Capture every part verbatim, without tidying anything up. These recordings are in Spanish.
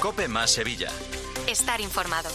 COPE más Sevilla. Estar informado.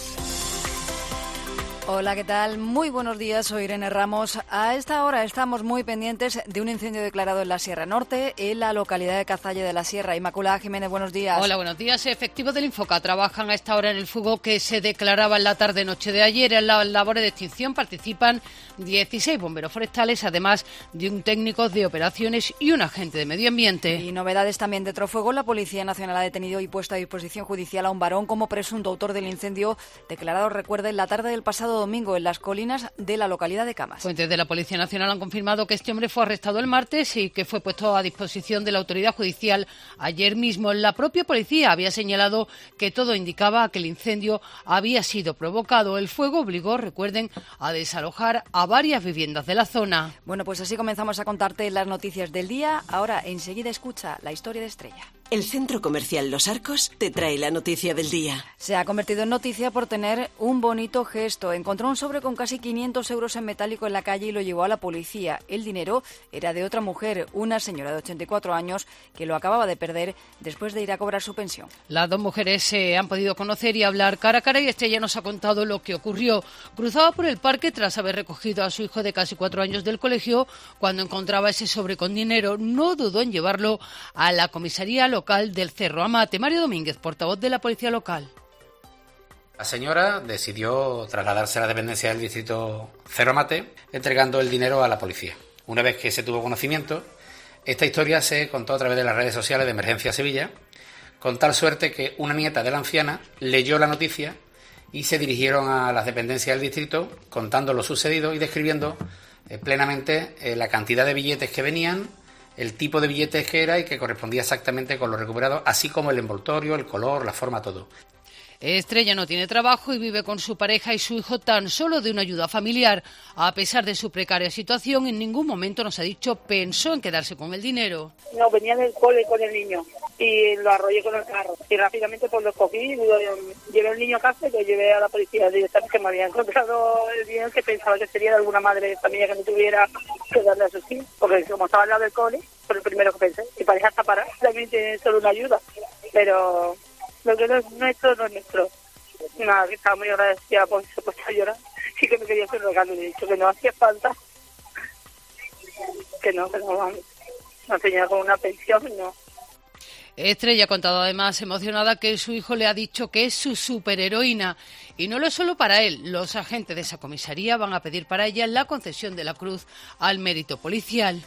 Hola, ¿qué tal? Muy buenos días, soy Irene Ramos. A esta hora estamos muy pendientes de un incendio declarado en la Sierra Norte, en la localidad de Cazalla de la Sierra. Inmaculada Jiménez, buenos días. Hola, buenos días. Efectivos del Infoca trabajan a esta hora en el fuego que se declaraba en la tarde-noche de ayer. En las labores de extinción participan dieciséis bomberos forestales, además de un técnico de operaciones y un agente de medio ambiente. Y novedades también de otro fuego. La Policía Nacional ha detenido y puesto a disposición judicial a un varón como presunto autor del incendio declarado, recuerden, la tarde del pasado domingo en las colinas de la localidad de Camas. Fuentes de la Policía Nacional han confirmado que este hombre fue arrestado el martes y que fue puesto a disposición de la autoridad judicial ayer mismo. La propia policía había señalado que todo indicaba que el incendio había sido provocado. El fuego obligó, recuerden, a desalojar a varias viviendas de la zona. Bueno, pues así comenzamos a contarte las noticias del día. Ahora, enseguida escucha la historia de Estrella. El Centro Comercial Los Arcos te trae la noticia del día. Se ha convertido en noticia por tener un bonito gesto. Encontró un sobre con casi quinientos euros en metálico en la calle y lo llevó a la policía. El dinero era de otra mujer, una señora de ochenta y cuatro años, que lo acababa de perder después de ir a cobrar su pensión. Las dos mujeres se han podido conocer y hablar cara a cara y Estrella nos ha contado lo que ocurrió. Cruzaba por el parque tras haber recogido a su hijo de casi cuatro años del colegio cuando encontraba ese sobre con dinero. No dudó en llevarlo a la comisaría local local del Cerro Amate. Mario Domínguez, portavoz de la policía local. La señora decidió trasladarse a la dependencia del distrito Cerro Amate, entregando el dinero a la policía. Una vez que se tuvo conocimiento, esta historia se contó a través de las redes sociales de Emergencia Sevilla, con tal suerte que una nieta de la anciana leyó la noticia y se dirigieron a las dependencias del distrito contando lo sucedido y describiendo eh, plenamente eh, la cantidad de billetes que venían, el tipo de billetes que era y que correspondía exactamente con lo recuperado, así como el envoltorio, el color, la forma, todo. Estrella no tiene trabajo y vive con su pareja y su hijo tan solo de una ayuda familiar. A pesar de su precaria situación, en ningún momento, nos ha dicho, pensó en quedarse con el dinero. No, venía del cole con el niño y lo arrollé con el carro. Y rápidamente pues lo cogí, lo, llevé al niño a casa y lo llevé a la policía directamente, que me había encontrado el dinero que pensaba que sería de alguna madre de familia que no tuviera que darle a sus hijos. Porque como estaba al lado del cole, fue lo primero que pensé. Mi pareja está parada, también tiene solo una ayuda, pero... lo que no es nuestro, no es nuestro. Nada, que estaba muy agradecida por eso, pues a llorar. Sí que me quería hacer un regalo y le he dicho que no hacía falta. Que no, que no, una señora con una pensión, no. Estrella ha contado además emocionada que su hijo le ha dicho que es su superheroína. Y no lo es solo para él. Los agentes de esa comisaría van a pedir para ella la concesión de la cruz al mérito policial.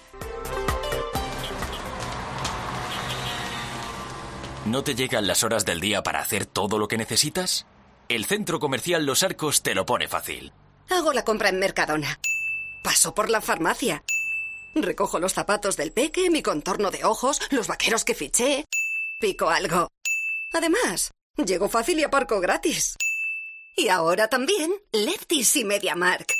¿No te llegan las horas del día para hacer todo lo que necesitas? El Centro Comercial Los Arcos te lo pone fácil. Hago la compra en Mercadona. Paso por la farmacia. Recojo los zapatos del peque, mi contorno de ojos, los vaqueros que fiché. Pico algo. Además, llego fácil y aparco gratis. Y ahora también Lefties y MediaMarkt.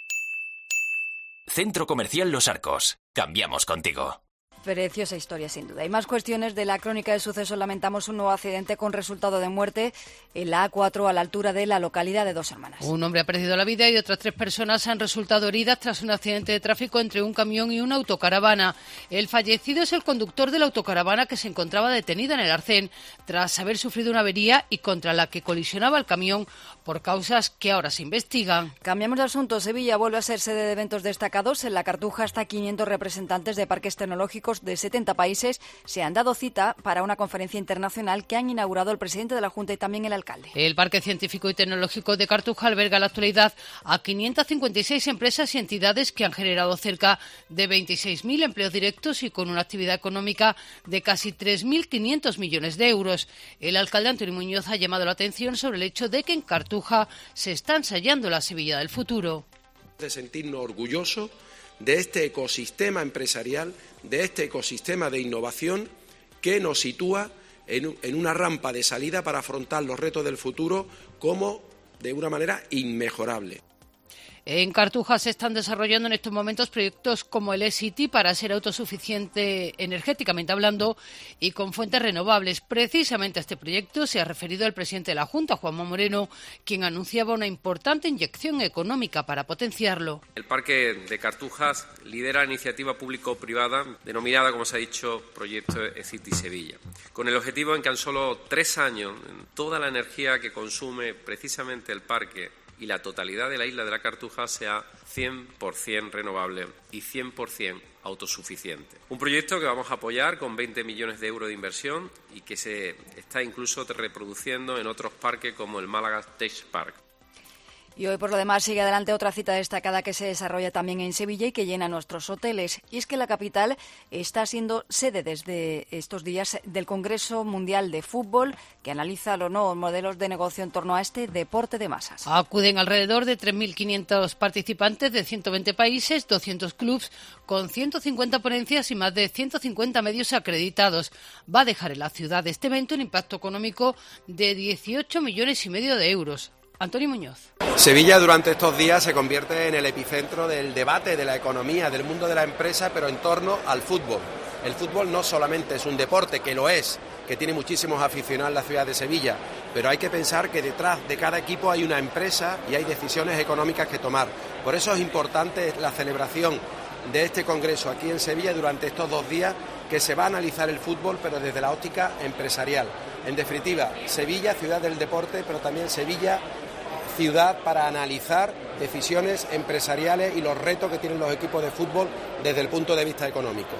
Centro Comercial Los Arcos. Cambiamos contigo. Preciosa historia, sin duda. Y más cuestiones de la crónica de sucesos. Lamentamos un nuevo accidente con resultado de muerte en la A cuatro a la altura de la localidad de Dos Hermanas. Un hombre ha perdido la vida y otras tres personas han resultado heridas tras un accidente de tráfico entre un camión y una autocaravana. El fallecido es el conductor de la autocaravana que se encontraba detenida en el Arcén tras haber sufrido una avería y contra la que colisionaba el camión por causas que ahora se investigan. Cambiamos de asunto. Sevilla vuelve a ser sede de eventos destacados. En la Cartuja hasta quinientos representantes de parques tecnológicos de setenta países se han dado cita para una conferencia internacional que han inaugurado el presidente de la Junta y también el alcalde. El Parque Científico y Tecnológico de Cartuja alberga en la actualidad a quinientas cincuenta y seis empresas y entidades que han generado cerca de veintiséis mil empleos directos y con una actividad económica de casi tres mil quinientos millones de euros. El alcalde Antonio Muñoz ha llamado la atención sobre el hecho de que en Cartuja se está ensayando la Sevilla del futuro. De sentirnos orgullosos de este ecosistema empresarial, de este ecosistema de innovación que nos sitúa en, en una rampa de salida para afrontar los retos del futuro como de una manera inmejorable. En Cartuja se están desarrollando en estos momentos proyectos como el E-City para ser autosuficiente energéticamente hablando y con fuentes renovables. Precisamente a este proyecto se ha referido el presidente de la Junta, Juanma Moreno, quien anunciaba una importante inyección económica para potenciarlo. El Parque de Cartujas lidera la iniciativa público-privada denominada, como se ha dicho, Proyecto E-City Sevilla, con el objetivo en que en solo tres años toda la energía que consume precisamente el parque y la totalidad de la isla de la Cartuja sea cien por ciento renovable y cien por ciento autosuficiente. Un proyecto que vamos a apoyar con veinte millones de euros de inversión y que se está incluso reproduciendo en otros parques como el Málaga Tech Park. Y hoy, por lo demás, sigue adelante otra cita destacada que se desarrolla también en Sevilla y que llena nuestros hoteles. Y es que la capital está siendo sede desde estos días del Congreso Mundial de Fútbol, que analiza los nuevos modelos de negocio en torno a este deporte de masas. Acuden alrededor de tres mil quinientos participantes de ciento veinte países, doscientos clubes, con ciento cincuenta ponencias y más de ciento cincuenta medios acreditados. Va a dejar en la ciudad de este evento un impacto económico de dieciocho millones y medio de euros. Antonio Muñoz. Sevilla durante estos días se convierte en el epicentro del debate de la economía, del mundo de la empresa, pero en torno al fútbol. El fútbol no solamente es un deporte, que lo es, que tiene muchísimos aficionados en la ciudad de Sevilla, pero hay que pensar que detrás de cada equipo hay una empresa y hay decisiones económicas que tomar. Por eso es importante la celebración de este congreso aquí en Sevilla durante estos dos días, que se va a analizar el fútbol, pero desde la óptica empresarial. En definitiva, Sevilla, ciudad del deporte, pero también Sevilla, ciudad para analizar decisiones empresariales y los retos que tienen los equipos de fútbol desde el punto de vista económico.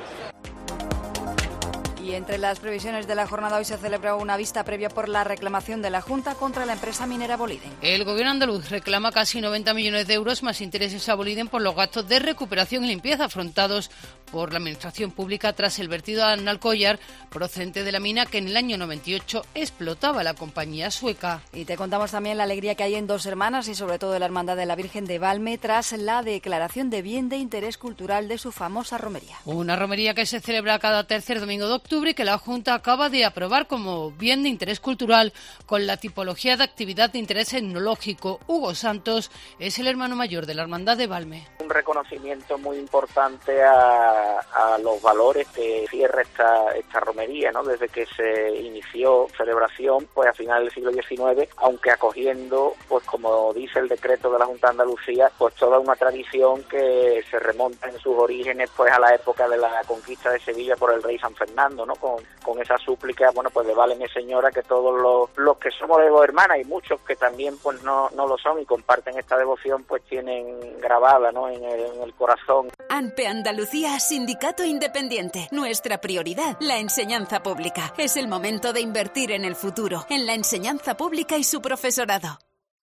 Y entre las previsiones de la jornada hoy se celebra una vista previa por la reclamación de la Junta contra la empresa minera Boliden. El gobierno andaluz reclama casi noventa millones de euros más intereses a Boliden por los gastos de recuperación y limpieza afrontados por la administración pública tras el vertido a Alcollar procedente de la mina que en el año noventa y ocho explotaba la compañía sueca. Y te contamos también la alegría que hay en Dos Hermanas y sobre todo de la Hermandad de la Virgen de Valme tras la declaración de bien de interés cultural de su famosa romería. Una romería que se celebra cada tercer domingo de octubre y que la Junta acaba de aprobar como bien de interés cultural con la tipología de actividad de interés etnológico. Hugo Santos es el hermano mayor de la Hermandad de Valme. Un reconocimiento muy importante a, a los valores que cierra esta, esta romería, ¿no? Desde que se inició celebración, pues a finales del siglo diecinueve, aunque acogiendo, pues como dice el decreto de la Junta de Andalucía, pues toda una tradición que se remonta en sus orígenes pues a la época de la conquista de Sevilla por el rey San Fernando, ¿no? Con, con esa súplica, bueno, pues de Váleme Señora, que todos los, los que somos de Dos Hermanas y muchos que también pues no, no lo son y comparten esta devoción, pues tienen grabada, ¿no? En el, en el corazón. ANPE Andalucía, Sindicato Independiente. Nuestra prioridad, la enseñanza pública. Es el momento de invertir en el futuro, en la enseñanza pública y su profesorado.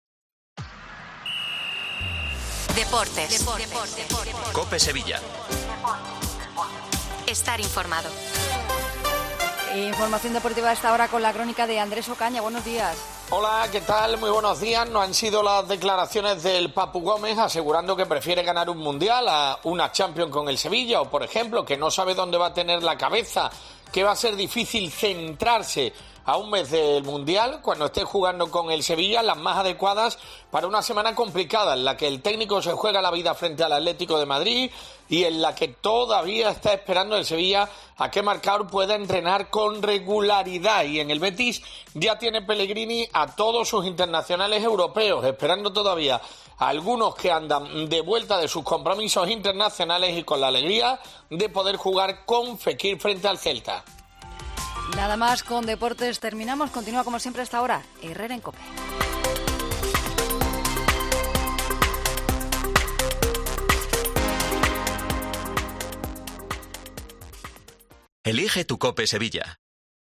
Deportes. Deportes. Deportes. COPE Sevilla. Estar informado. Información deportiva a esta hora con la crónica de Andrés Ocaña. Buenos días. Hola, ¿qué tal? Muy buenos días. No han sido las declaraciones del Papu Gómez asegurando que prefiere ganar un Mundial a una Champions con el Sevilla, o por ejemplo, que no sabe dónde va a tener la cabeza, que va a ser difícil centrarse a un mes del Mundial, cuando esté jugando con el Sevilla, las más adecuadas para una semana complicada en la que el técnico se juega la vida frente al Atlético de Madrid y en la que todavía está esperando el Sevilla a que Marcao pueda entrenar con regularidad. Y en el Betis ya tiene Pellegrini a todos sus internacionales europeos, esperando todavía a algunos que andan de vuelta de sus compromisos internacionales y con la alegría de poder jugar con Fekir frente al Celta. Nada más con deportes, terminamos. Continúa como siempre hasta ahora Herrera en COPE. Elige tu COPE Sevilla.